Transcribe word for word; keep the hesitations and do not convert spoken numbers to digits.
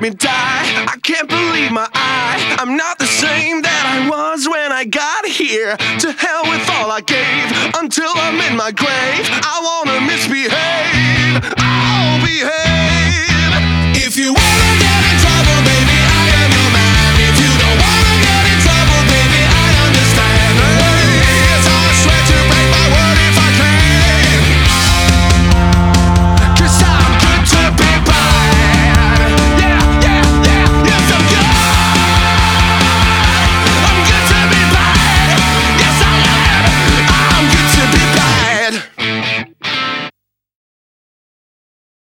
me die. I can't believe my eye. I'm not the same that I was when I got here. To hell with all I gave until I'm in my grave. I wanna misbehave.